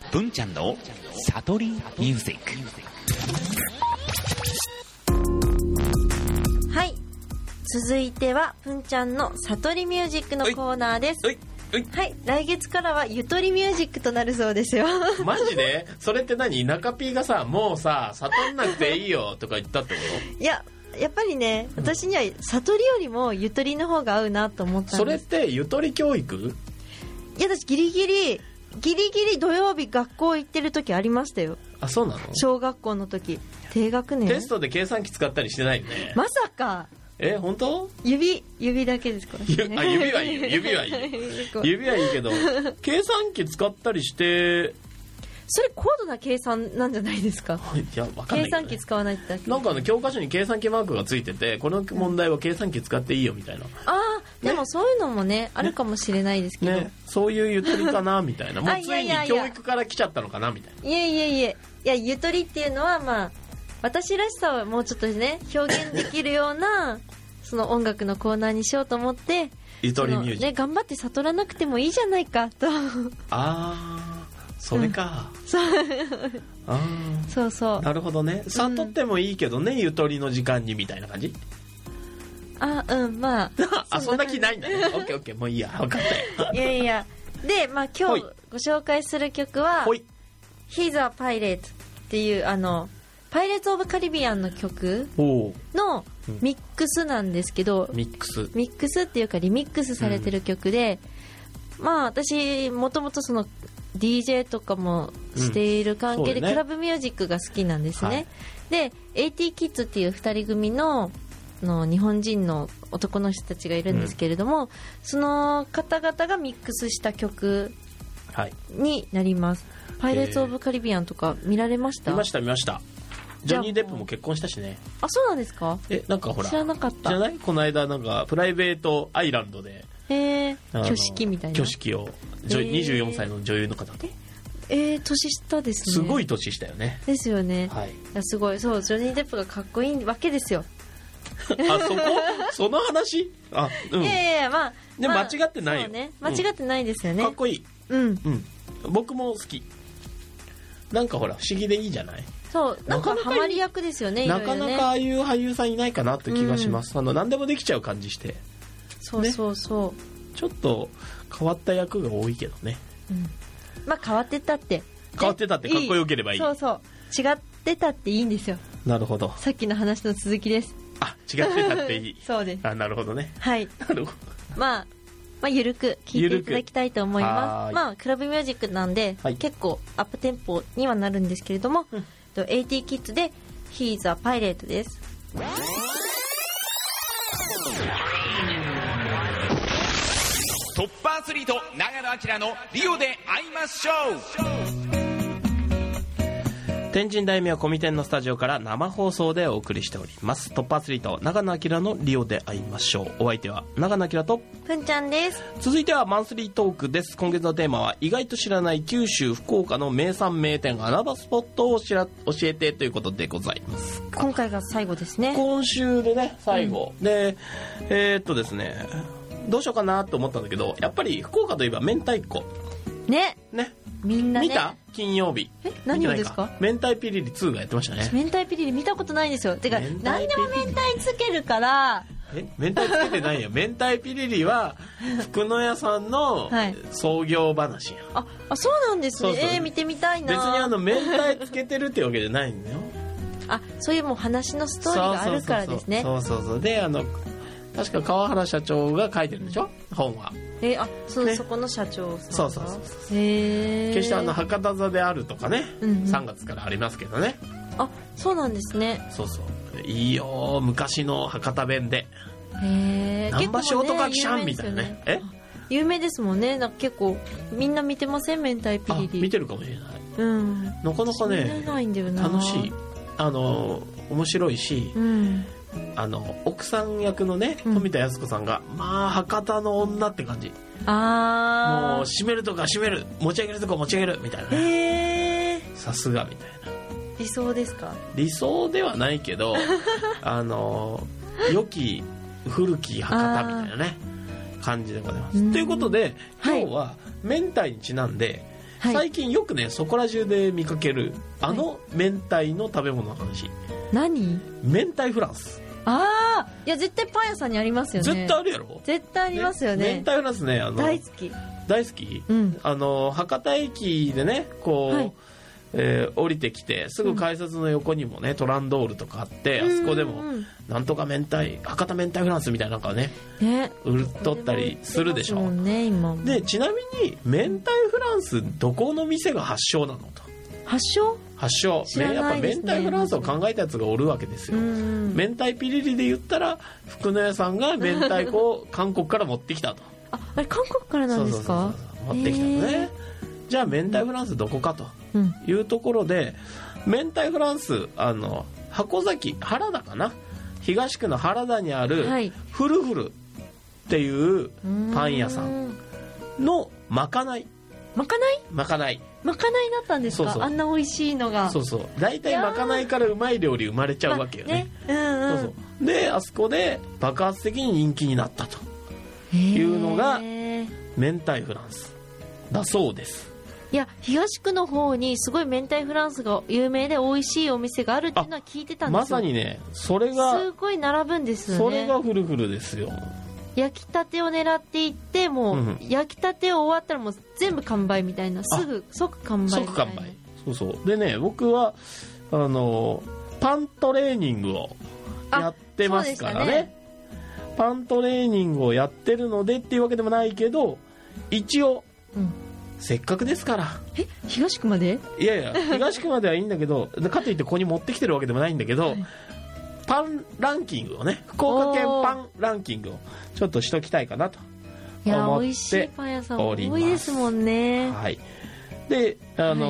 文ちゃんの悟りミュージック。 はい、続いては文ちゃんの悟りミュージックのコーナーです。はい、来月からはゆとりミュージックとなるそうですよ。 マジで？それって何？中 P がさ、もうさ、悟んなくていいよとか言ったってこと？ いや、やっぱりね、私には悟りよりもゆとりの方が合うなと思ったんです。 それってゆとり教育？ いや、私ギリギリ土曜日学校行ってる時ありましたよ。 あ、そうなの？ 小学校の時、低学年。 テストで計算機使ったりしてないよね。 まさか。 本当？ 指だけですか？ 指はいいよ。指はいいけど、計算機使ったりして。 それ高度な計算なんじゃないですか？ いや、わかんないけどね。 計算機使わないってだけ。 なんか教科書に計算機マークがついてて、この問題は計算機使っていいよみたいな。 でもそういうのもね、あるかもしれないですけど。ね、 そういうゆとりかなみたいな。もうついに教育から来ちゃったのかなみたいな。 いや、ゆとりっていうのは、まあ、私らしさをもうちょっとね、表現できるような、その音楽のコーナーにしようと思って、 ゆとりミュージック。 ね、頑張って悟らなくてもいいじゃないかと。 それか。 そうそう。 なるほどね。悟ってもいいけどね、ゆとりの時間にみたいな感じ？ まあ。 そんな気ないんだね。オッケー、もういいや。分かったよ。 いや。で、まあ今日ご紹介する曲は、He's a Pirate っていう、パイレーツ・オブ・カリビアンの曲のミックスなんですけど、ミックスっていうかリミックスされてる曲で、まあ私もともとその DJ とかもしている関係でクラブミュージックが好きなんですね。で、AT キッズっていう2人組の日本人の男の人たちがいるんですけれども、その方々がミックスした曲になります。パイレーツ・オブ・カリビアンとか見られました？ 見ました。ジョニー・デップも結婚したしね。 そうなんですか？ なんかほら、 知らなかった。 知らない？この間なんかプライベートアイランドで挙式みたいな。 挙式を24歳の女優の方と。 年下ですね。 すごい年下よね。 ですよね。はい。すごい。そう、ジョニー・デップがかっこいいわけですよ。 その話？ いや、まあ。 でも間違ってないよ。 そうね。間違ってないですよね。 かっこいい。僕も好き。なんかほら、不思議でいいじゃない？ そう、なんかハマり役ですよね。 なかなかああいう俳優さんいないかなって気がします。何でもできちゃう感じして。 そう。ちょっと変わった役が多いけどね。 まあ変わってたってかっこよければいい。 そう。違ってたっていいんですよ。 なるほど。 さっきの話の続きです。 違ってたっていい。 そうです。 なるほどね。 はい。 なるほど。 まあゆるく聴いていただきたいと思います。まあクラブミュージックなんで、結構アップテンポにはなるんですけれども、AT キッズで He's a Pirate です。 トップアスリート長野明のリオで会いましょう。 天神大名コミテンのスタジオから生放送でお送りしております。トップアスリート長野明のリオで会いましょう。お相手は長野明とふんちゃんです。 続いてはマンスリートークです。今月のテーマは意外と知らない九州福岡の名産名店穴場スポットを教えてということでございます。 今回が最後ですね。 今週でね、最後、でですね、どうしようかなと思ったんだけど、やっぱり福岡といえば明太子ね、みんなね見た？金曜日。 何をですか？ 明太ピリリ2がやってましたね。 明太ピリリ見たことないんですよ。てか何でも明太つけるから。 明太つけてないよ。明太ピリリは福野屋さんの創業話や。 そうなんですね。見てみたいな。 別に明太つけてるってわけじゃないんだよ。 そういうもう話のストーリーがあるからですね。 そうで、確か川原社長が書いてるんでしょ、本は。 そこの社長さんが。 そう決して博多座であるとかね、3月からありますけどね。 そうなんですね。 いいよ、昔の博多弁で難波ショートカキシャンみたいなね。 有名ですもんね。なんか結構みんな見てません？明太ピリリ。 見てるかもしれない。なかなかね、楽しい、面白いし、奥さん役のね、富田靖子さんが、まあ博多の女って感じ。もう締めるとか締める、持ち上げるとか持ち上げるみたいなね。さすがみたいな。 理想ですか？ 理想ではないけど良き古き博多みたいなね感じでございます。ということで今日は明太にちなんではい、 最近よくねそこら中で見かける明太の食べ物の話。 何？ 明太フランス。 ああ、いや絶対パン屋さんにありますよね。 絶対あるやろ。 絶対ありますよね。 明太フランスね、 大好き。 大好き？ うん、 博多駅でねこう、はい、降りてきてすぐ改札の横にもね、トランドールとかあって、あそこでもなんとか明太博多明太フランスみたいなのがね売っとったりするでしょ。でちなみに明太フランスどこの店が発祥なのと。 発祥ね、やっぱ明太フランスを考えたやつがおるわけですよ。明太ピリリで言ったら福野屋さんが明太子を韓国から持ってきたと。 あれ韓国からなんですか？ 持ってきたのね。じゃあ明太フランスどこかというところで、明太フランス箱崎原田かな、東区の原田にあるフルフルっていうパン屋さんのまかないだったんですか？そうそう、 あんな美味しいのが。 そうそう、大体まかないからうまい料理生まれちゃうわけよね。そうそう。であそこで爆発的に人気になったというのが明太フランスだそうです。 いや東区の方にすごい明太フランスが有名で美味しいお店があるっていうのは聞いてたんですよ。 まさにね、それがすごい並ぶんですよね。 それがフルフルですよ。 焼きたてを狙っていってもう、焼きたて終わったらもう全部完売みたいな、即完売みたいな。即完売。 そうそうでね、僕はパントレーニングをやってますからね。パントレーニングをやってるのでっていうわけでもないけど、一応、せっかくですから。 東区まで？ いやいや東区まではいいんだけどかといってここに持ってきてるわけでもないんだけど、パンランキングをね、福岡県パンランキングをちょっとしときたいかなと思っております。いや美味しいパン屋さん多いですもんね。 はい。で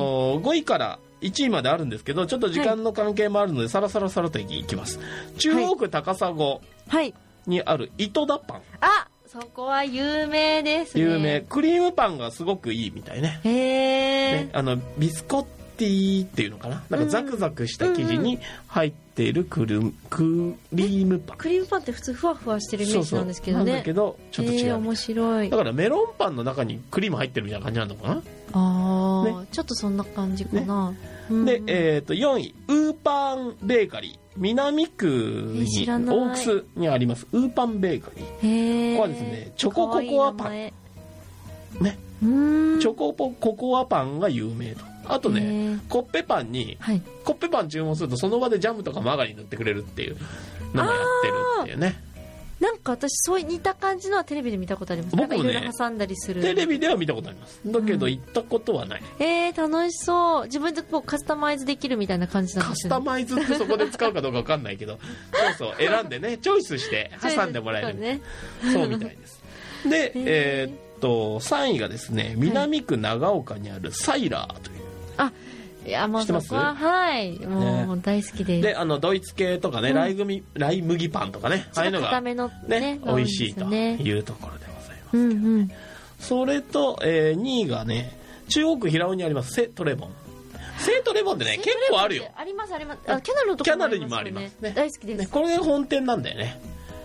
5位から1位まであるんですけど、ちょっと時間の関係もあるので、さらといきます。中央区高砂にある糸田パン。 そこは有名ですね。 有名。クリームパンがすごくいいみたいね。ビスコッティっていうのかな、なんかザクザクした生地に入っているクリームパン。 クリームパンって普通ふわふわしてるイメージなんですけどね。 なんだけどちょっと違う。 面白い。 だからメロンパンの中にクリーム入ってるみたいな感じなのかな。 ちょっとそんな感じかな。 で4位ウーパンベーカリー、南区に大楠にありますウーパンベーカリー。ここはですねチョコココアパンね、チョコココアパンが有名と。あとねコッペパンに、コッペパン注文するとその場でジャムとかマーガリン塗ってくれるっていうのもやってるっていうね。 なんか私そう似た感じのはテレビで見たことあります。僕もね、いろいろ挟んだりする。 テレビでは見たことあります。だけど行ったことはない。 楽しそう。自分でこうカスタマイズできるみたいな感じなんですよね。 カスタマイズってそこで使うかどうか分かんないけどそう選んでねチョイスして挟んでもらえるね。そうみたいです。で3位がですね南区長岡にあるサイラーという。 いやもうそこはもう大好きです。 でドイツ系とかね、ライ麦パンとかね、ああいうのがね美味しいというところでございます。それと2位がね中央区平尾にありますセトレボン。セトレボンでね結構あるよ。 あります。キャナルのところもありますよね。キャナルにもありますね。大好きです。 これが本店なんだよね。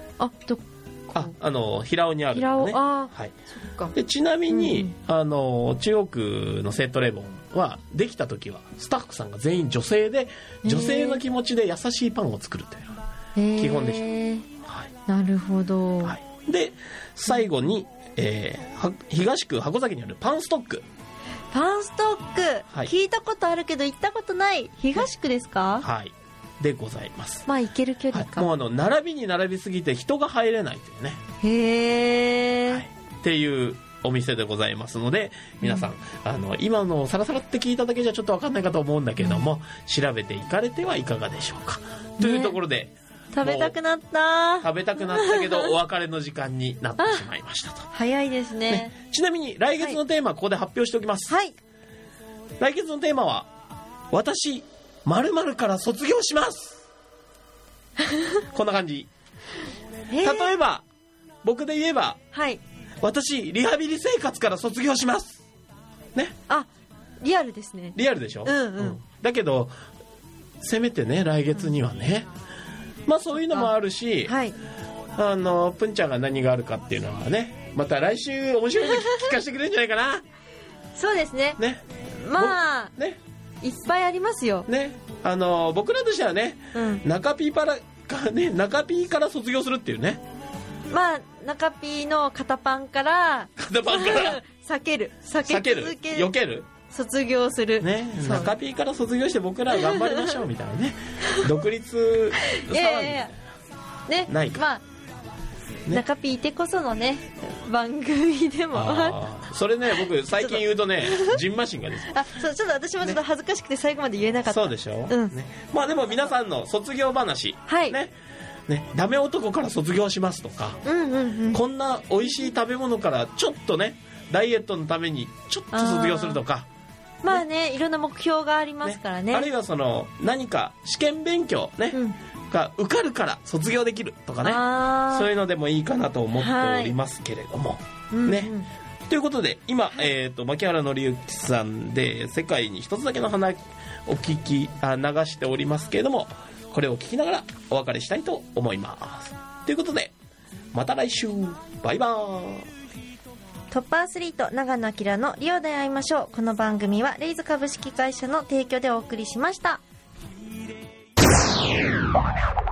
平尾にあるのね。でちなみに、中央区のセトレボンはできた時はスタッフさんが全員女性で、女性の気持ちで優しいパンを作るというのが基本でした。 なるほど。 で最後に、東区箱崎にあるパンストック。 聞いたことあるけど行ったことない。東区ですか？ でございます。 行ける距離か。 もう並びに並びすぎて人が入れないというね。っていうお店でございますので、皆さん、今のサラサラって聞いただけじゃちょっと分かんないかと思うんだけども、調べていかれてはいかがでしょうか。というところで、 食べたくなったけどお別れの時間になってしまいましたと。 早いですね。 ちなみに来月のテーマはここで発表しておきます。来月のテーマは私〇〇から卒業しますこんな感じ。例えば僕で言えば、私リハビリ生活から卒業しますね。 リアルですね。 リアルでしょ。だけどせめてね来月にはね、そういうのもあるし、プンちゃんが何があるかっていうのはね、また来週面白いの聞かせてくれるんじゃないかなそうですね。 ね。 まあ、 ね。 いっぱいありますよ。 ね。僕らとしてはね、中 P から卒業するっていうね。 まあ、中 P の肩パンから避ける避ける卒業するね。中 P から卒業して僕ら頑張りましょうみたいなね。独立騒ぎねないか。 まあ中 P いてこそのね番組でもそれね、僕最近言うとねジンマシンがですそうちょっと私もちょっと恥ずかしくて最後まで言えなかった。 そうでしょ、ね、まあでも皆さんの卒業話、ね、ダメ男から卒業しますとか、こんな美味しい食べ物からちょっとねダイエットのためにちょっと卒業するとか、 まあね、いろんな目標がありますからね。 あるいは何か試験勉強ね、が受かるから卒業できるとかね、そういうのでもいいかなと思っておりますけれども、ね。ということで今、牧原紀之さんで世界に一つだけの花を流しておりますけれども、これを聞きながらお別れしたいと思います。ということでまた来週、バイバーイ。 トップアスリート長野明のリオで会いましょう。この番組はレイズ株式会社の提供でお送りしました。